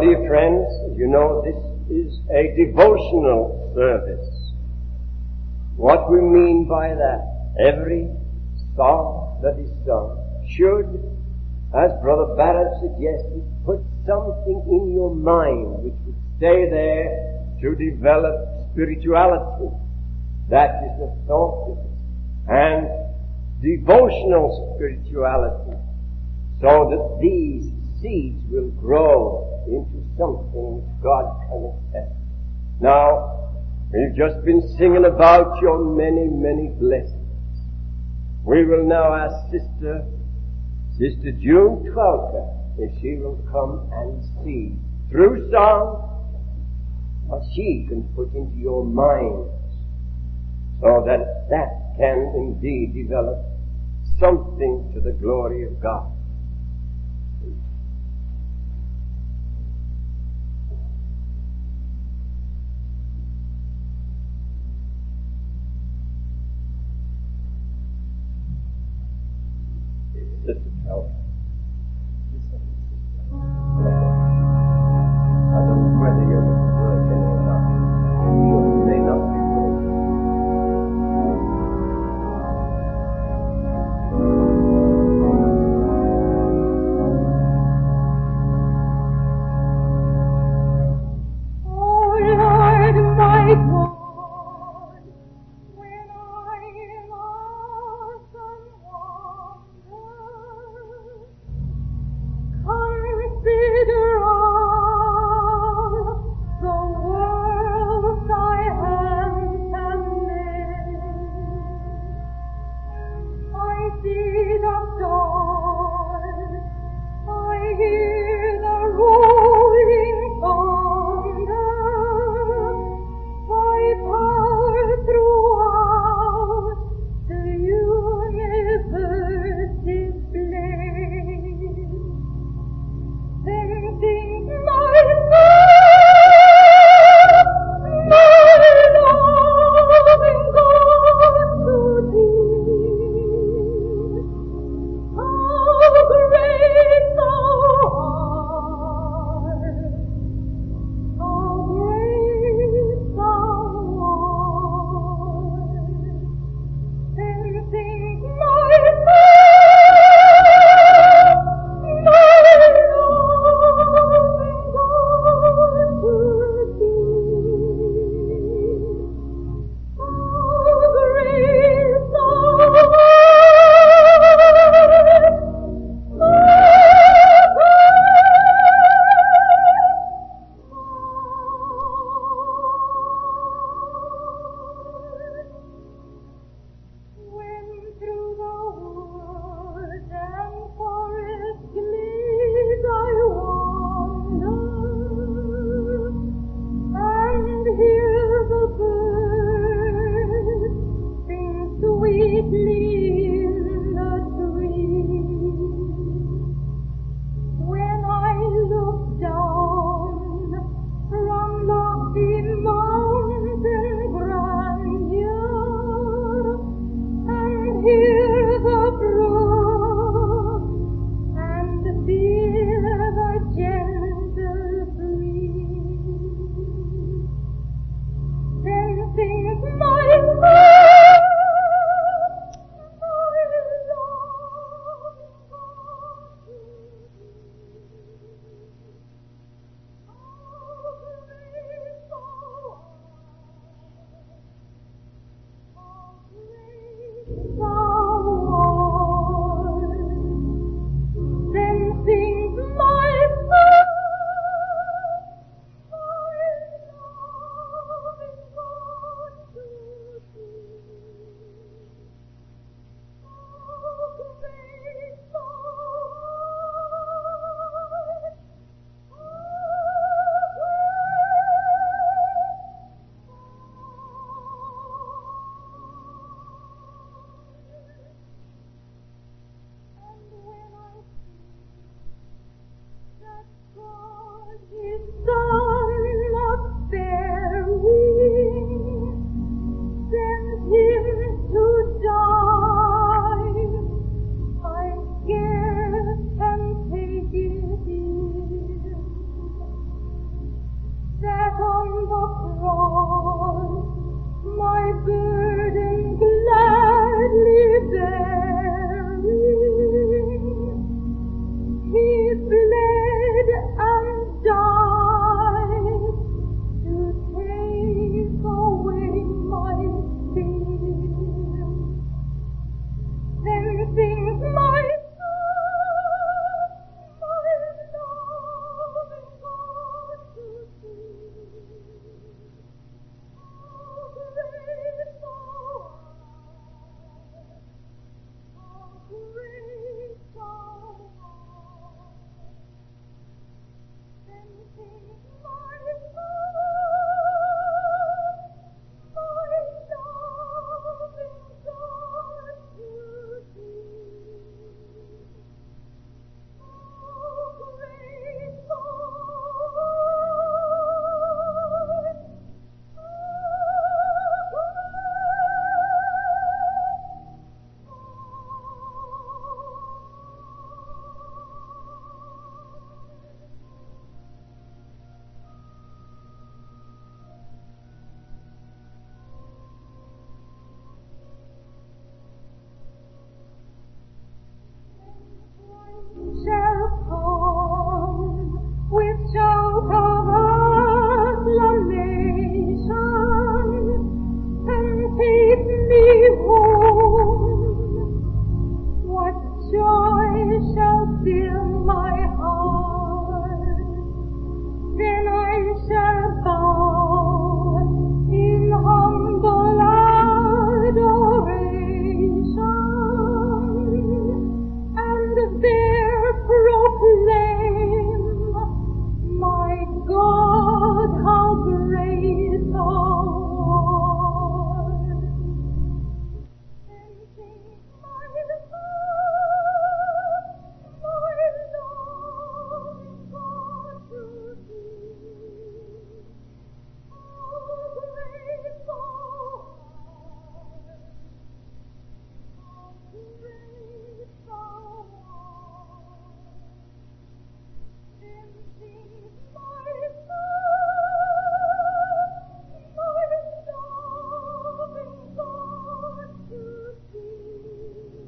dear friends, you know this is a devotional service. What we mean by that, every song that is sung should, as Brother Barrett suggested, put something in your mind which would stay there to develop spirituality. That is the thought of it. And devotional spirituality, so that these seeds will grow into something which God can accept. Now, we've just been singing about your many, many blessings. We will now ask Sister June Twelker if she will come and see through song what she can put into your minds, so that that can indeed develop something to the glory of God. Sister Twelker. I don't know whether you're working or not. You may not be working. on the cross my burden gladly bearing, He bled and died to take away my sin. Then sings my soul, my loving God to thee. How grateful how grateful then sings my soul, my loving God to thee. How grateful shall come with shout of acclamation and take me home. What joy shall fill my heart? Then I shall bow in humble adoration and there proclaim, my God, how great thou art. Then sings my heart, my loving God to thee. How great thou art, how great thou art. Then sings my soul, my loving God to thee.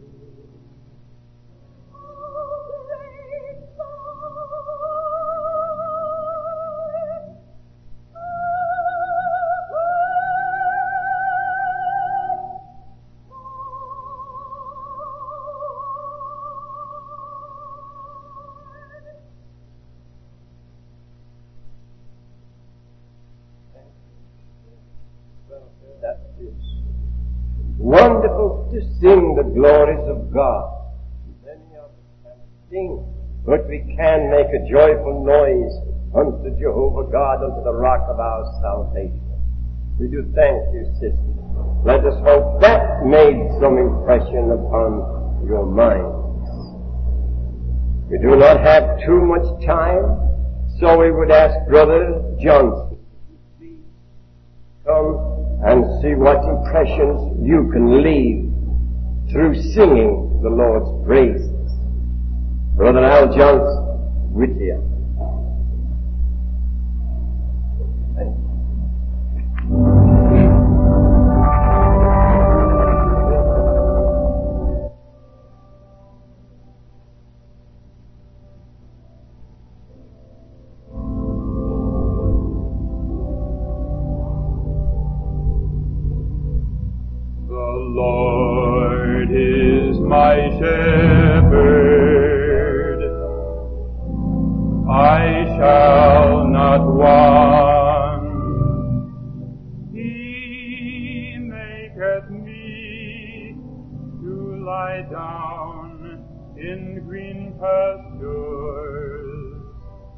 How great thou art, That is wonderful to sing the glories of God. Many of us can sing, but we can make a joyful noise unto Jehovah God, unto the rock of our salvation. We do thank you, sister. Let us hope that made some impression upon your minds. We do not have too much time, so we would ask Brother Johnson to come and see what impressions you can leave through singing the Lord's praises. Brother Al Johnson, Whittier. Thank you. Lord is my shepherd, I shall not want. He maketh me to lie down in green pastures.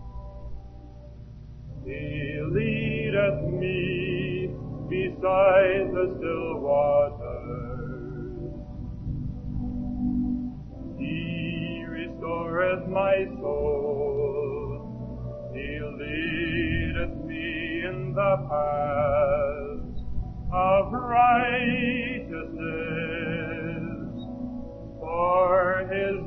He leadeth me beside the still waters. He restoreth my soul. He leadeth me in the paths of righteousness for His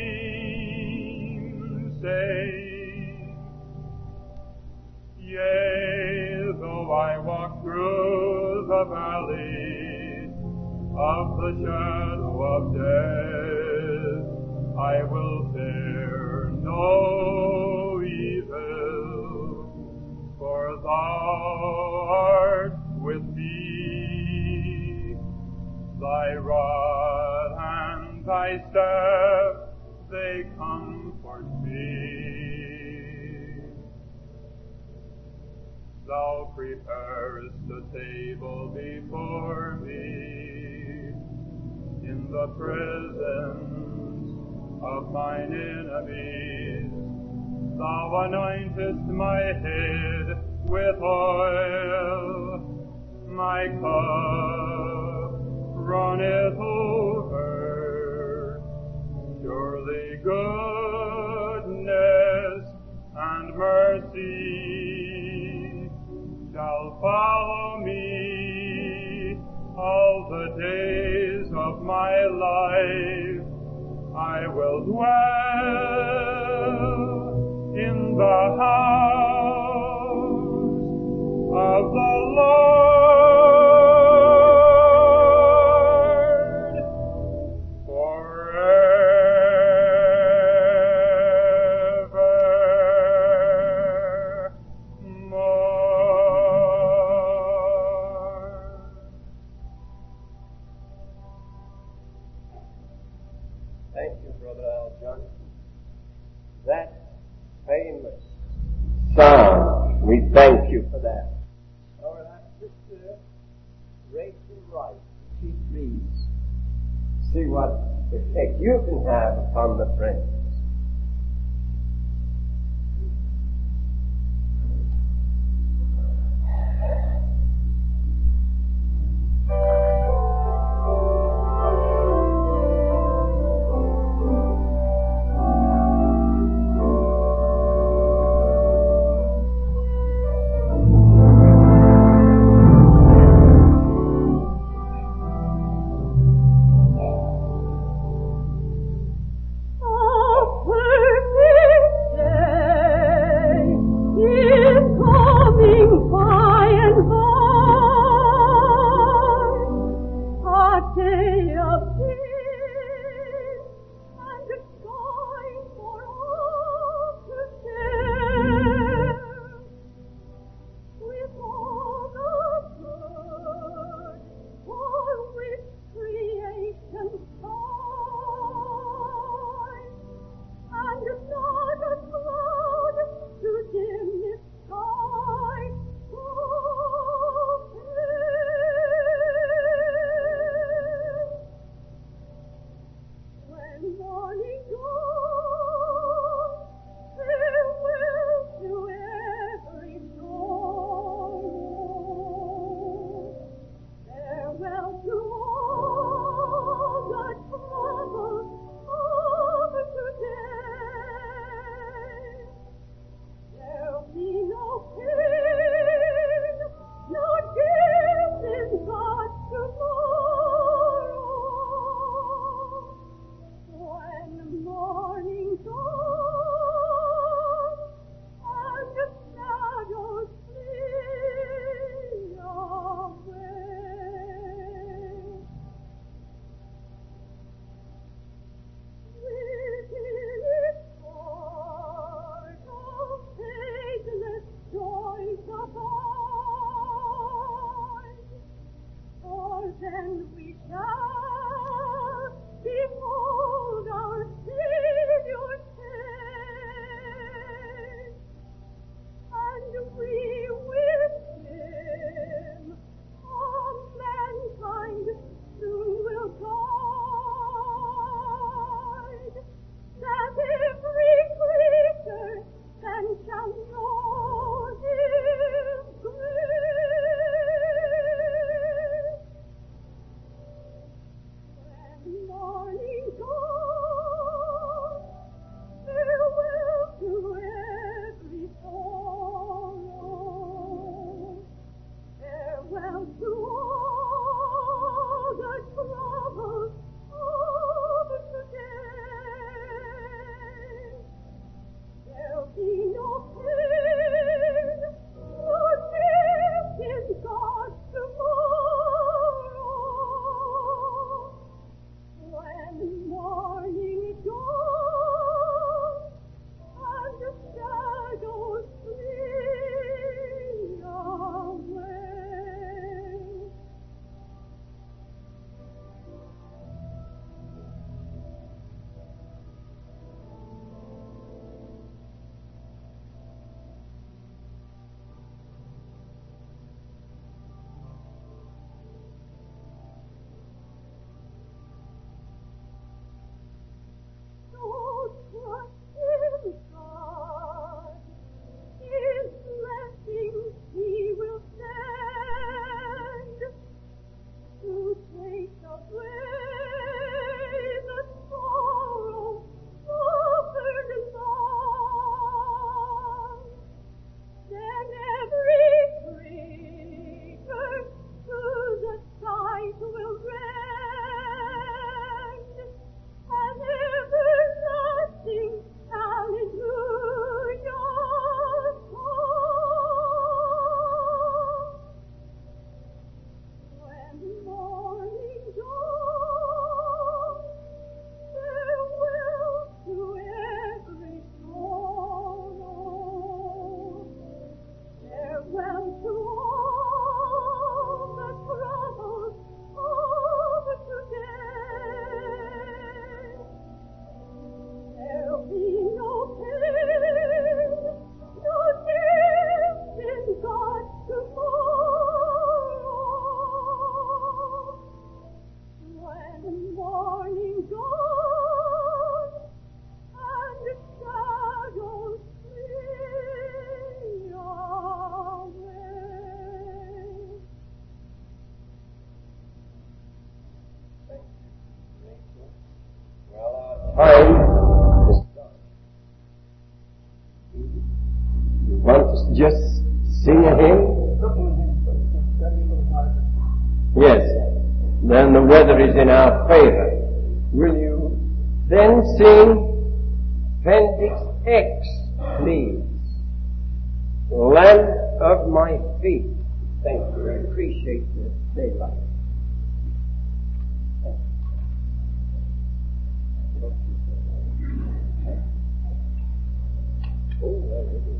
name's sake. Yea, Though I walk through the valley of the shadow of death, I will fear no evil, for thou art with me. Thy rod and thy staff, they comfort me. Thou preparest a table before me in the presence of mine enemies. Thou anointest my head with oil, my cup runneth over. Surely goodness and mercy shall follow me all the days of my life. I will dwell in the house of the Lord forevermore. Thank you, Brother Al John. That famous psalm, we thank you for that. All right, Sister Rachel Wright, she please see what effect you can have upon the friends. Oh Sing a hymn? Yes. Then the weather is in our favor. Will you then sing Appendix X, please? Lamp of my feet. Thank you. I appreciate the daylight. Oh, there it is.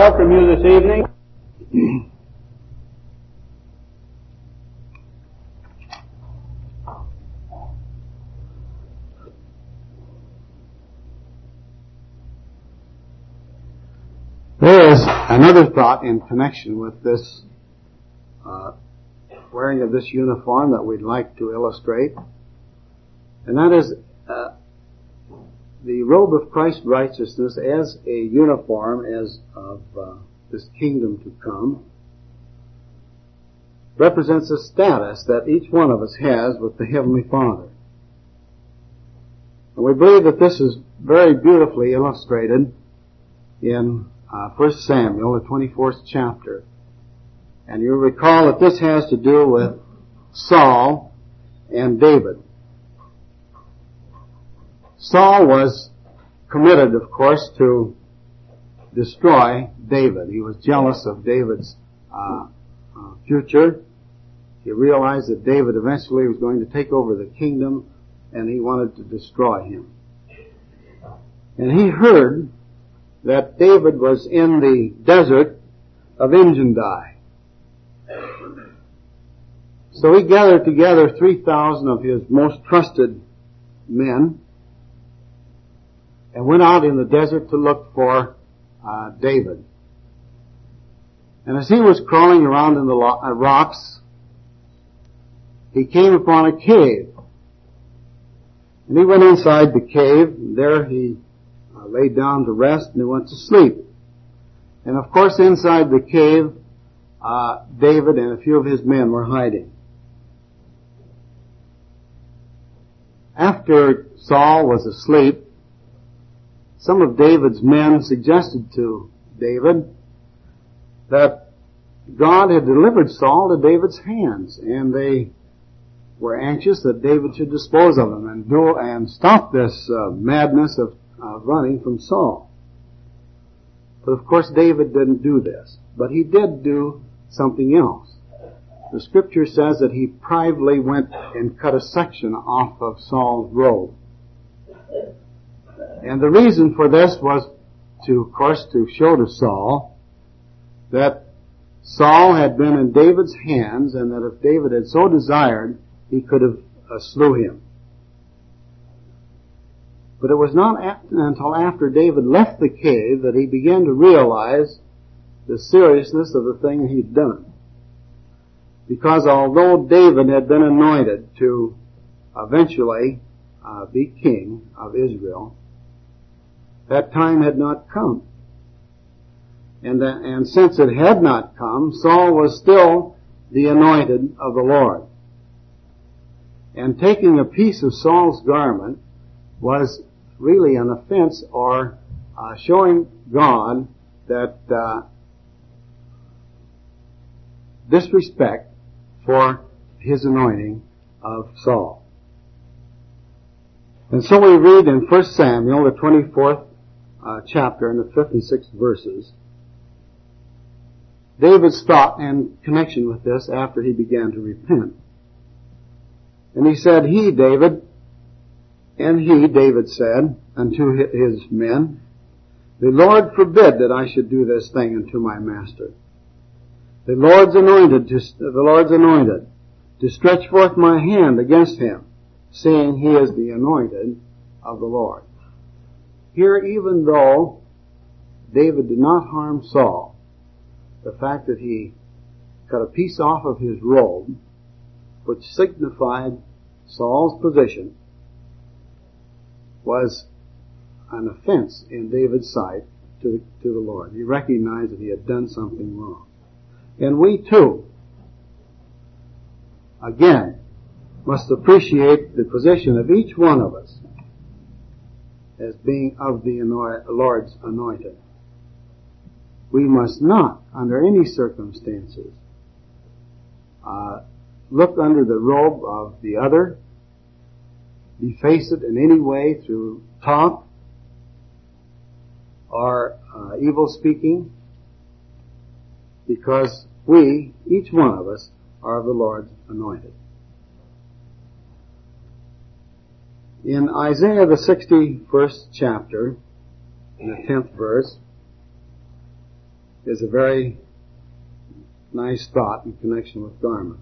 welcome you this evening. There is another thought in connection with this wearing of this uniform that we'd like to illustrate, and that is the robe of Christ's righteousness as a uniform as of this kingdom to come represents a status that each one of us has with the Heavenly Father. And we believe that this is very beautifully illustrated in 1 Samuel, the 24th chapter. And you'll recall that this has to do with Saul and David. Saul was committed, of course, to destroy David. He was jealous of David's future. He realized that David eventually was going to take over the kingdom, and he wanted to destroy him. And he heard that David was in the desert of Engedi. So he gathered together 3,000 of his most trusted men and went out in the desert to look for David. And as he was crawling around in the rocks, he came upon a cave. And he went inside the cave, and there he laid down to rest, and he went to sleep. And of course, inside the cave, David and a few of his men were hiding. After Saul was asleep, some of David's men suggested to David that God had delivered Saul to David's hands, and they were anxious that David should dispose of him and stop this madness of running from Saul. But of course David didn't do this. But he did do something else. The scripture says that he privately went and cut a section off of Saul's robe. And the reason for this was of course, to show to Saul that Saul had been in David's hands, and that if David had so desired, he could have slew him. But it was not until after David left the cave that he began to realize the seriousness of the thing he'd done. Because although David had been anointed to eventually be king of Israel, that time had not come. And since it had not come, Saul was still the anointed of the Lord. And taking a piece of Saul's garment was really an offense, or showing God that disrespect for his anointing of Saul. And so we read in 1 Samuel, the 24th chapter, in the 5th and 6th verses, David's thought in connection with this after he began to repent. And he said, David said unto his men, The Lord forbid that I should do this thing unto my master. The Lord's anointed to stretch forth my hand against him, seeing he is the anointed of the Lord. Here, even though David did not harm Saul, the fact that he cut a piece off of his robe, which signified Saul's position, was an offense in David's sight to the Lord. He recognized that he had done something wrong. And we too, again, must appreciate the position of each one of us as being of the Lord's anointed. We must not, under any circumstances, look under the robe of the other, deface it in any way through talk or evil speaking, because we, each one of us, are of the Lord's anointed. In Isaiah the 61st chapter, in the 10th verse, is a very nice thought in connection with garments.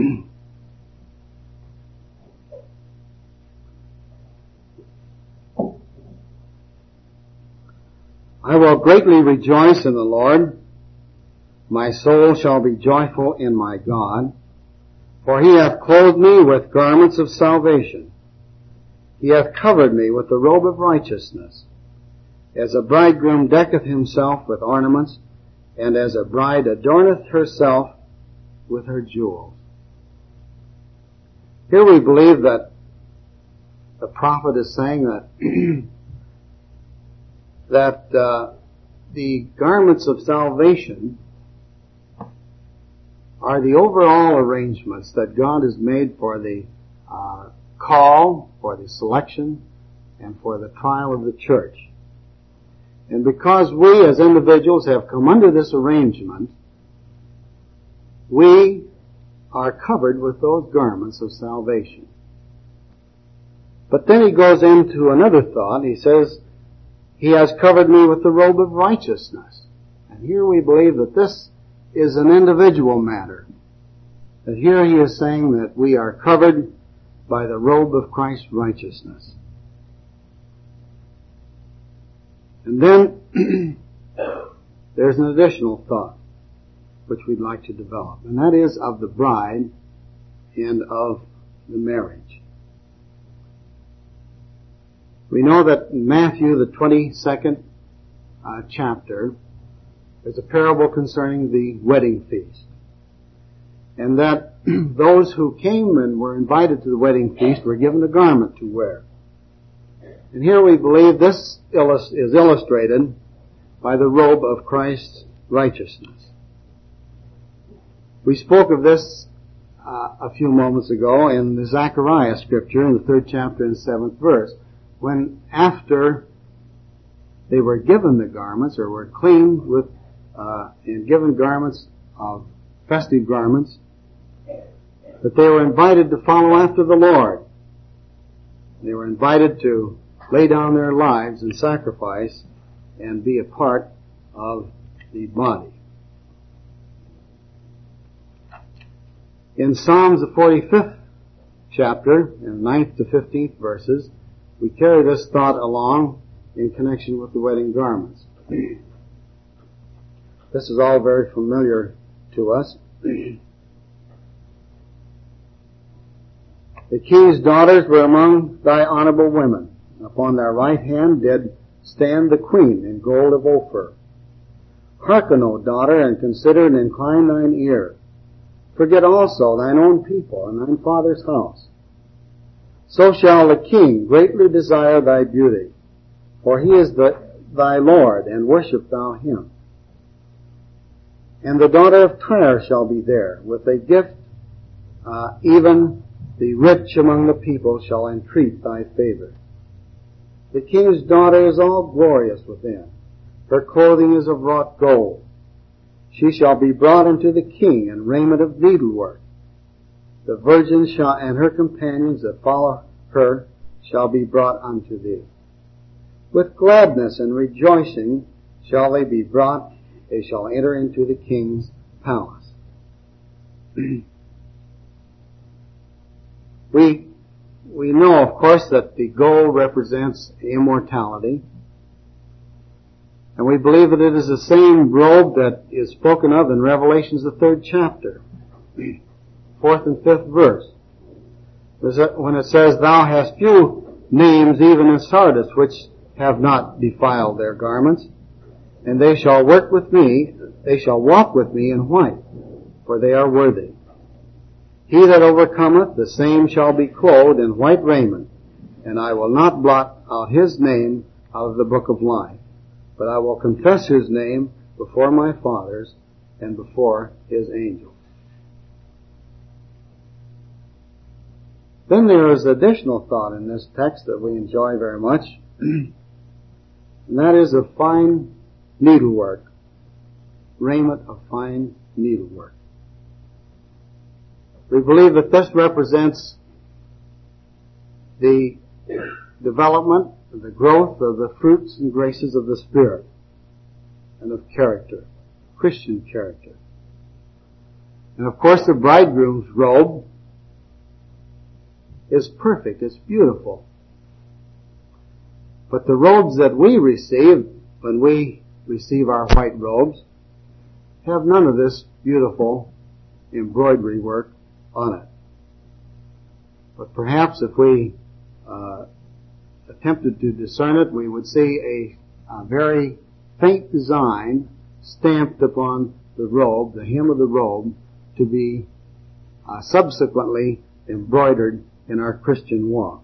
I will greatly rejoice in the Lord. My soul shall be joyful in my God, for he hath clothed me with garments of salvation. He hath covered me with the robe of righteousness, as a bridegroom decketh himself with ornaments, and as a bride adorneth herself with her jewels. Here we believe that the prophet is saying that the garments of salvation are the overall arrangements that God has made for the call, for the selection, and for the trial of the church. And because we as individuals have come under this arrangement, we are covered with those garments of salvation. But then he goes into another thought. He says, he has covered me with the robe of righteousness. And here we believe that this is an individual matter. That here he is saying that we are covered by the robe of Christ's righteousness. And then there's an additional thought which we'd like to develop, and that is of the bride and of the marriage. We know that in Matthew, the 22nd chapter, there's a parable concerning the wedding feast. And that those who came and were invited to the wedding feast were given a garment to wear. And here we believe this is illustrated by the robe of Christ's righteousness. We spoke of this a few moments ago in the Zechariah scripture in the 3rd chapter and 7th verse, when after they were given the garments, or were cleaned with and given garments of festive garments, that they were invited to follow after the Lord. They were invited to lay down their lives in sacrifice and be a part of the body. In Psalms, the 45th chapter, and 9th to 15th verses, we carry this thought along in connection with the wedding garments. This is all very familiar to us. The king's daughters were among thy honorable women. Upon thy right hand did stand the queen in gold of Ophir. Hearken, O daughter, and consider and incline thine ear. Forget also thine own people and thine father's house. So shall the king greatly desire thy beauty, for he is thy Lord, and worship thou him. And the daughter of Tyre shall be there, with a gift, even the rich among the people shall entreat thy favor. The king's daughter is all glorious within. Her clothing is of wrought gold. She shall be brought unto the king in raiment of needlework. The virgin shall, and her companions that follow her, shall be brought unto thee. With gladness and rejoicing shall they be brought. They shall enter into the king's palace. We know, of course, that the gold represents immortality. And we believe that it is the same robe that is spoken of in Revelations, the 3rd chapter, 4th and 5th verse. When it says, Thou hast few names even in Sardis, which have not defiled their garments, and they shall walk with me in white, for they are worthy. He that overcometh, the same shall be clothed in white raiment, and I will not blot out his name out of the book of life, but I will confess his name before my fathers and before his angels. Then there is additional thought in this text that we enjoy very much, and that is of fine needlework, raiment of fine needlework. We believe that this represents the development, the growth of the fruits and graces of the Spirit and of character. Christian character. And of course the bridegroom's robe is perfect, it's beautiful. But the robes that we receive, when we receive our white robes, have none of this beautiful embroidery work on it. But perhaps if we attempted to discern it, we would see a very faint design stamped upon the robe, the hem of the robe, to be subsequently embroidered in our Christian walk.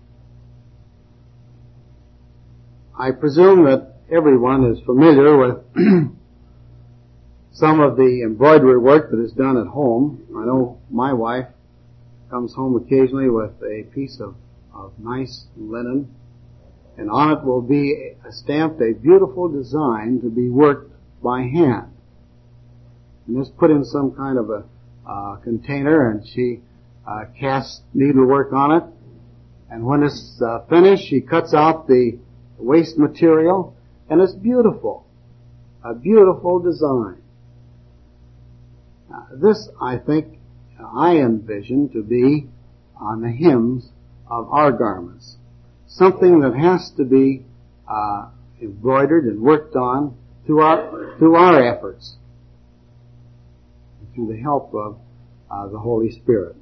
I presume that everyone is familiar with some of the embroidery work that is done at home. I know my wife comes home occasionally with a piece of nice linen, and on it will be stamped a beautiful design to be worked by hand. And it's put in some kind of a container, and she casts needlework on it. And when it's finished, she cuts out the waste material, and it's beautiful. A beautiful design. This, I think, I envision to be on the hems of our garments. Something that has to be embroidered and worked on through our efforts, through the help of the Holy Spirit.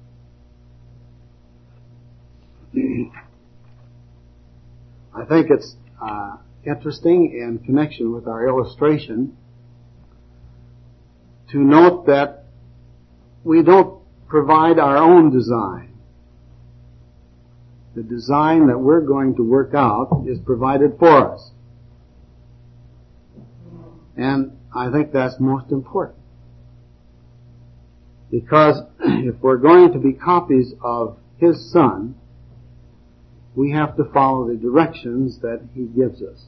I think it's interesting in connection with our illustration to note that we don't provide our own design. The design that we're going to work out is provided for us. And I think that's most important. Because if we're going to be copies of His Son, we have to follow the directions that He gives us.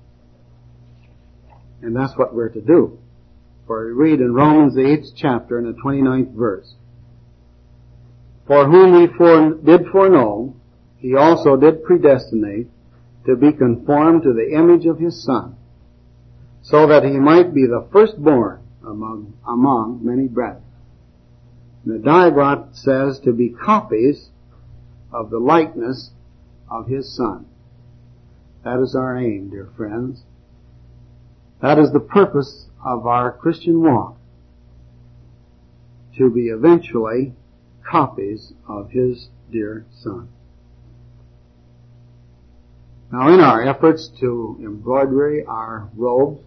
And that's what we're to do. For we read in Romans the 8th chapter in the 29th verse, "For whom He did foreknow, He also did predestinate to be conformed to the image of His Son, so that He might be the firstborn among many brethren." And the diaglott says to be copies of the likeness of His Son. That is our aim, dear friends. That is the purpose of our Christian walk, to be eventually copies of His dear Son. Now, in our efforts to embroidery our robes,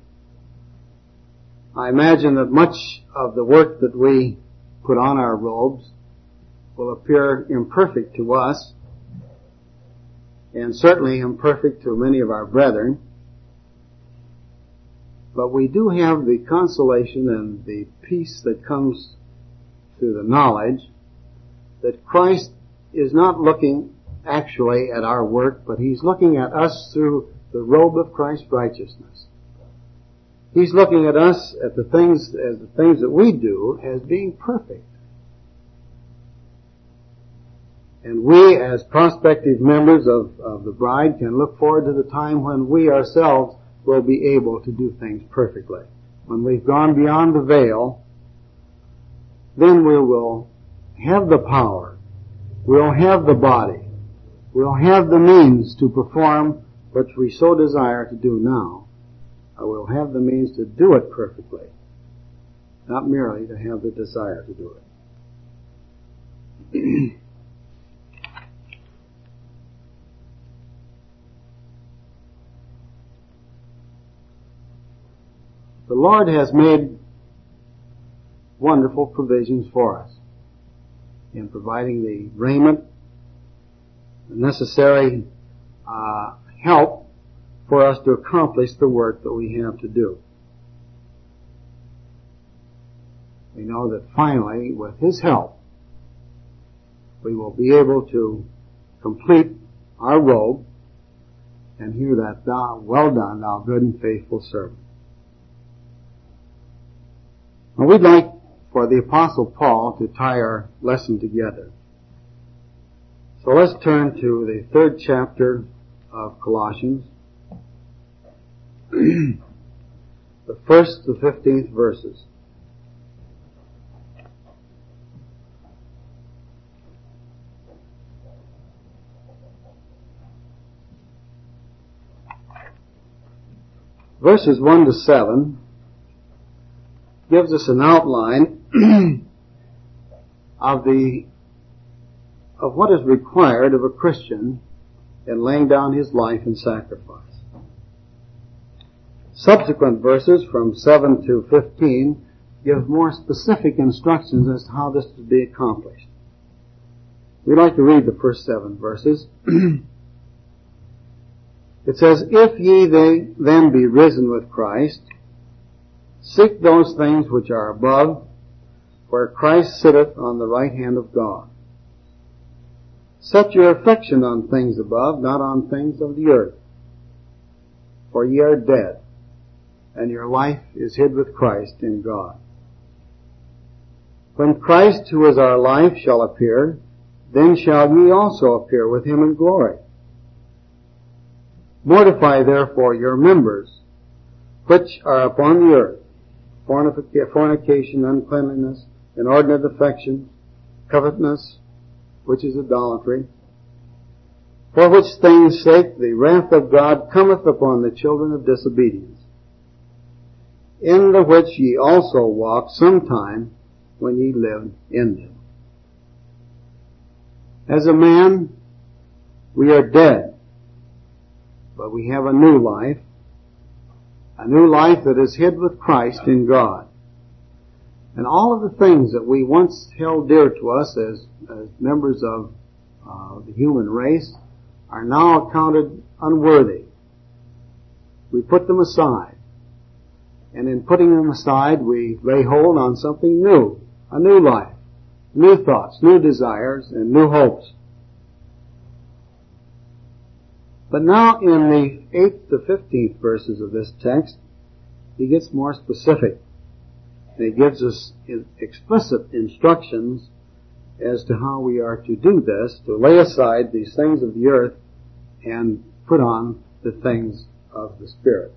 I imagine that much of the work that we put on our robes will appear imperfect to us, and certainly imperfect to many of our brethren. But we do have the consolation and the peace that comes through the knowledge that Christ is not looking actually at our work, but He's looking at us through the robe of Christ's righteousness. He's looking at us at the things that we do as being perfect. And we, as prospective members of the bride, can look forward to the time when we ourselves will be able to do things perfectly. When we've gone beyond the veil, then we will have the power, we'll have the body, we'll have the means to perform what we so desire to do now. We'll have the means to do it perfectly, not merely to have the desire to do it. The Lord has made wonderful provisions for us in providing the raiment, the necessary help for us to accomplish the work that we have to do. We know that finally, with His help, we will be able to complete our robe and hear that, "Well done, thou good and faithful servant." Now, we'd like for the Apostle Paul to tie our lesson together. So let's turn to the 3rd chapter of Colossians. the 1st to 15th verses. Verses 1 to 7 gives us an outline of what is required of a Christian in laying down his life in sacrifice. Subsequent verses from 7 to 15 give more specific instructions as to how this is to be accomplished. We'd like to read the first 7 verses. It says, "If ye then be risen with Christ, seek those things which are above, where Christ sitteth on the right hand of God. Set your affection on things above, not on things of the earth. For ye are dead, and your life is hid with Christ in God. When Christ, who is our life, shall appear, then shall ye also appear with him in glory. Mortify therefore your members, which are upon the earth, fornication, uncleanliness, inordinate affection, covetousness, which is idolatry, for which things' sake the wrath of God cometh upon the children of disobedience, in the which ye also walked sometime when ye lived in them. As a man, we are dead, but we have a new life that is hid with Christ in God. And all of the things that we once held dear to us as members of the human race are now accounted unworthy. We put them aside. And in putting them aside, we lay hold on something new, a new life, new thoughts, new desires, and new hopes. But now in the 8th to 15th verses of this text, he gets more specific. And he gives us explicit instructions as to how we are to do this, to lay aside these things of the earth and put on the things of the Spirit.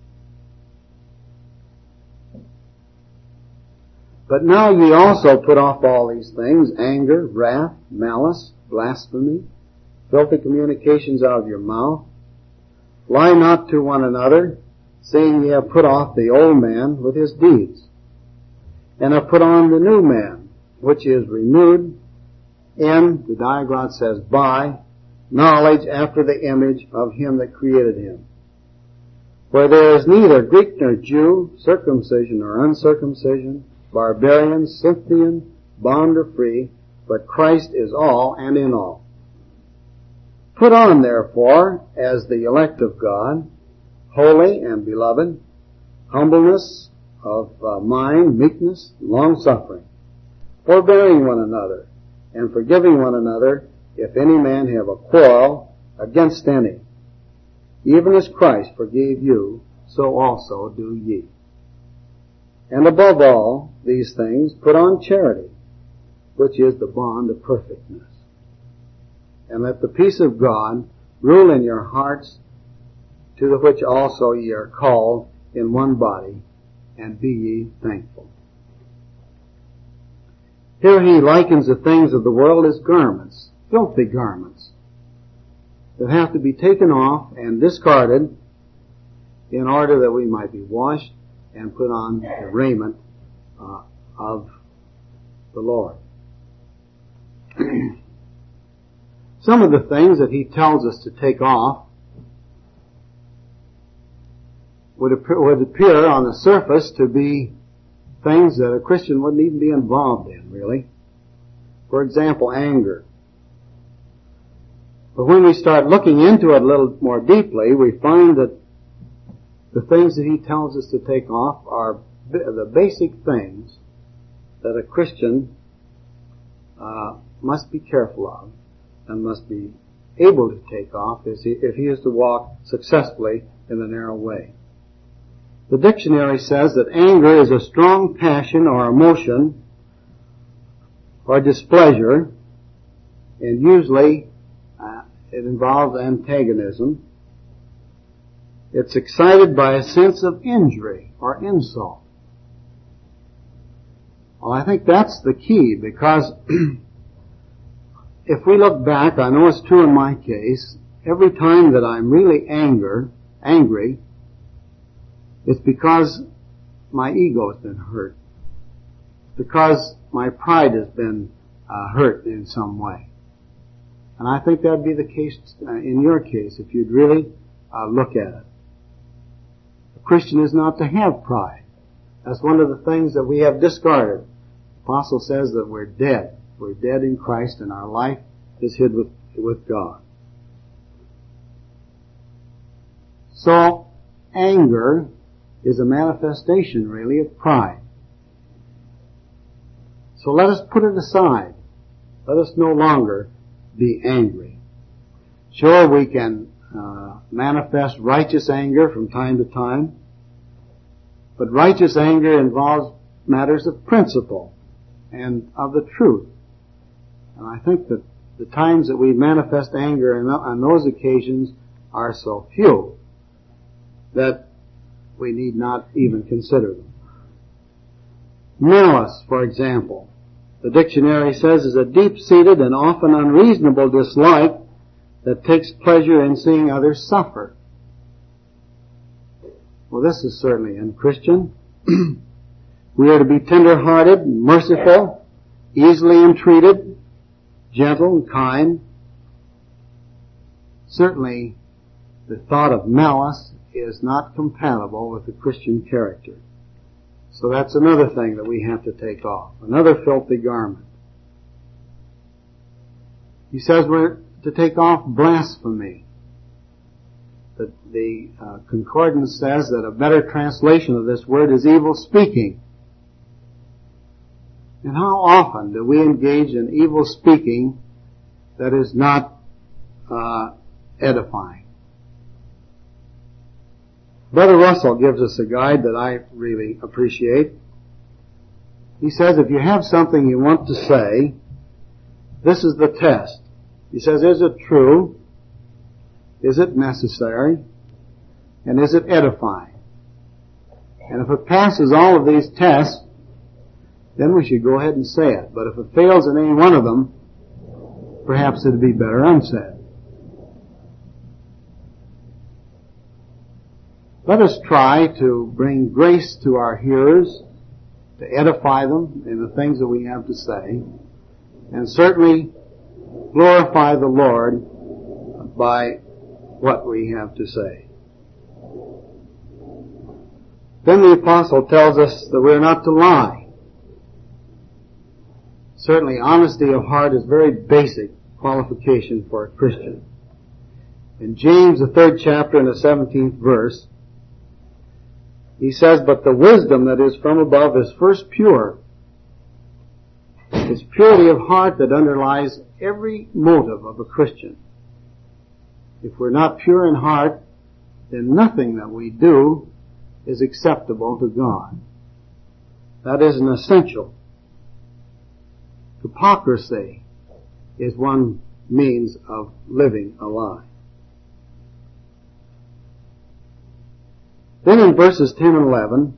But now ye also put off all these things, anger, wrath, malice, blasphemy, filthy communications out of your mouth. Lie not to one another, seeing ye have put off the old man with his deeds, and have put on the new man, which is renewed in, the diaglott says, by knowledge after the image of him that created him. Where there is neither Greek nor Jew, circumcision or uncircumcision, barbarian, Scythian, bond or free, but Christ is all and in all. Put on, therefore, as the elect of God, holy and beloved, humbleness of mind, meekness, long-suffering, forbearing one another, and forgiving one another, if any man have a quarrel against any. Even as Christ forgave you, so also do ye. And above all these things, put on charity, which is the bond of perfectness. And let the peace of God rule in your hearts, to the which also ye are called in one body, and be ye thankful. Here he likens the things of the world as garments, filthy garments, that have to be taken off and discarded in order that we might be washed and put on the raiment of the Lord. Some of the things that he tells us to take off would appear on the surface to be things that a Christian wouldn't even be involved in, really. For example, anger. But when we start looking into it a little more deeply, we find that the things that he tells us to take off are the basic things that a Christian must be careful of and must be able to take off if he is to walk successfully in the narrow way. The dictionary says that anger is a strong passion or emotion or displeasure, and usually it involves antagonism. It's excited by a sense of injury or insult. Well, I think that's the key, because if we look back, I know it's true in my case, every time that I'm really angry, it's because my ego has been hurt. Because my pride has been hurt in some way. And I think that would be the case in your case, if you'd really look at it. A Christian is not to have pride. That's one of the things that we have discarded. The Apostle says that we're dead. We're dead in Christ, and our life is hid with God. So, anger is a manifestation, really, of pride. So let us put it aside. Let us no longer be angry. Sure, we can manifest righteous anger from time to time, but righteous anger involves matters of principle and of the truth. And I think that the times that we manifest anger on those occasions are so few that we need not even consider them. Malice, for example, the dictionary says, is a deep-seated and often unreasonable dislike that takes pleasure in seeing others suffer. Well, this is certainly unchristian. We are to be tender-hearted, merciful, easily entreated, gentle and kind. Certainly, the thought of malice is not compatible with the Christian character. So that's another thing that we have to take off. Another filthy garment. He says we're to take off blasphemy. The concordance says that a better translation of this word is evil speaking. And how often do we engage in evil speaking that is not edifying? Brother Russell gives us a guide that I really appreciate. He says if you have something you want to say, this is the test. He says, is it true? Is it necessary? And is it edifying? And if it passes all of these tests, then we should go ahead and say it. But if it fails in any one of them, perhaps it would be better unsaid. Let us try to bring grace to our hearers, to edify them in the things that we have to say, and certainly glorify the Lord by what we have to say. Then the apostle tells us that we are not to lie. Certainly honesty of heart is a very basic qualification for a Christian. In James, the 3rd chapter and the 17th verse, he says, but the wisdom that is from above is first pure. It's purity of heart that underlies every motive of a Christian. If we're not pure in heart, then nothing that we do is acceptable to God. That is an essential. Hypocrisy is one means of living a lie. Then in verses 10 and 11,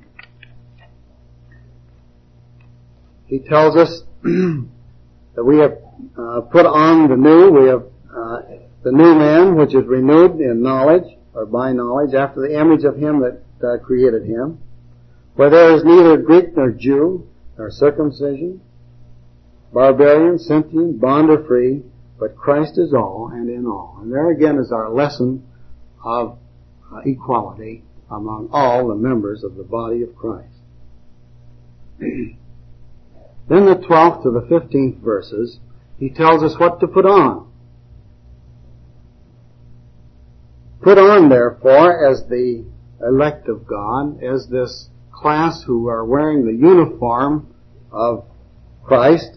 he tells us that we have put on the new man, which is renewed in knowledge, or by knowledge, after the image of him that created him, where there is neither Greek nor Jew, nor circumcision, barbarian, Scythian, bond or free, but Christ is all and in all. And there again is our lesson of equality among all the members of the body of Christ. Then the 12th to the 15th verses, he tells us what to put on. Put on, therefore, as the elect of God, as this class who are wearing the uniform of Christ.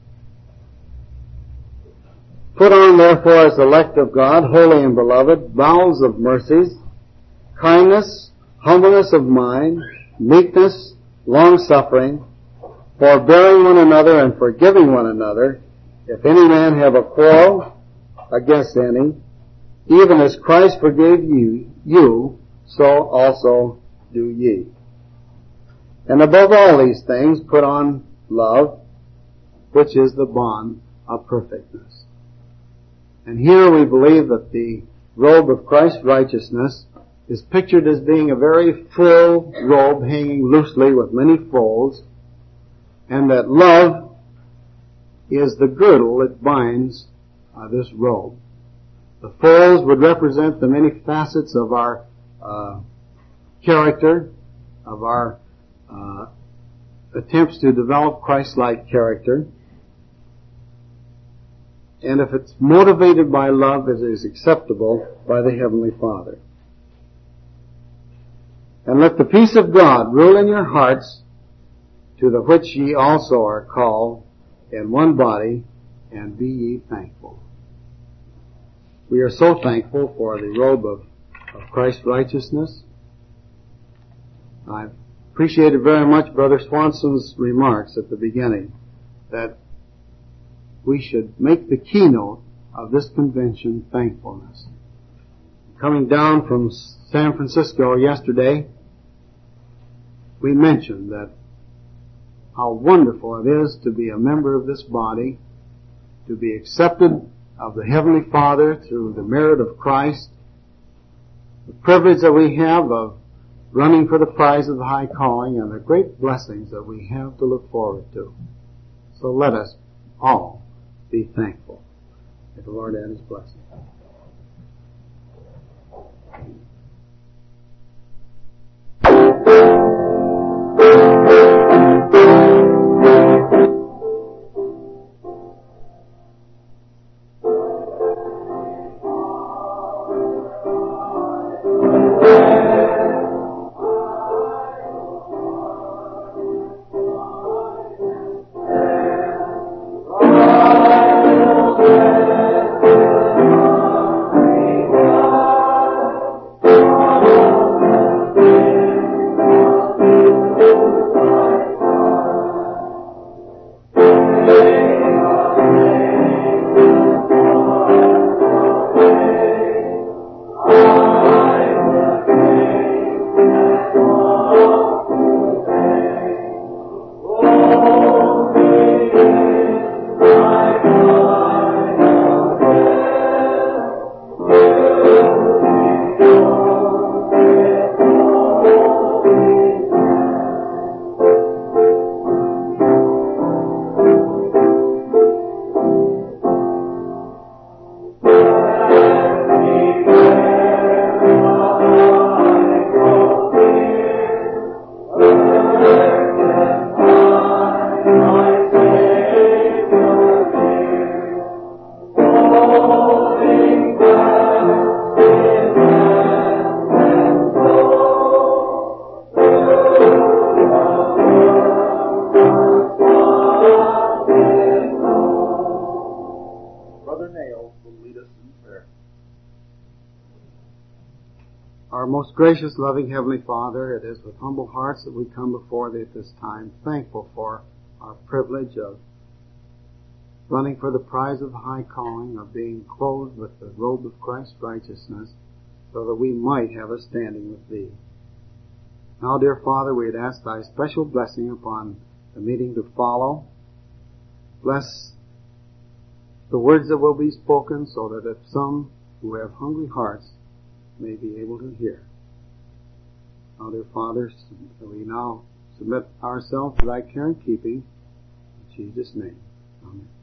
Put on, therefore, as the elect of God, holy and beloved, bowels of mercies, kindness, humbleness of mind, meekness, long-suffering, forbearing one another and forgiving one another, if any man have a quarrel against any, even as Christ forgave you, so also do ye. And above all these things put on love, which is the bond of perfectness. And here we believe that the robe of Christ's righteousness is pictured as being a very full robe hanging loosely with many folds, and that love is the girdle that binds this robe. The folds would represent the many facets of our character, of our attempts to develop Christ-like character. And if it's motivated by love, it is acceptable by the Heavenly Father. And let the peace of God rule in your hearts, to the which ye also are called in one body, and be ye thankful. We are so thankful for the robe of Christ's righteousness. I appreciated very much Brother Swanson's remarks at the beginning, that we should make the keynote of this convention thankfulness. Coming down from San Francisco yesterday, we mentioned that how wonderful it is to be a member of this body, to be accepted of the Heavenly Father through the merit of Christ, the privilege that we have of running for the prize of the high calling, and the great blessings that we have to look forward to. So let us all be thankful. May the Lord add His blessing. Gracious, loving Heavenly Father, it is with humble hearts that we come before Thee at this time, thankful for our privilege of running for the prize of the high calling, of being clothed with the robe of Christ's righteousness, so that we might have a standing with Thee. Now, dear Father, we would ask Thy special blessing upon the meeting to follow. Bless the words that will be spoken, so that if some who have hungry hearts may be able to hear. Now, dear Father, we now submit ourselves to Thy care and keeping. In Jesus' name, amen.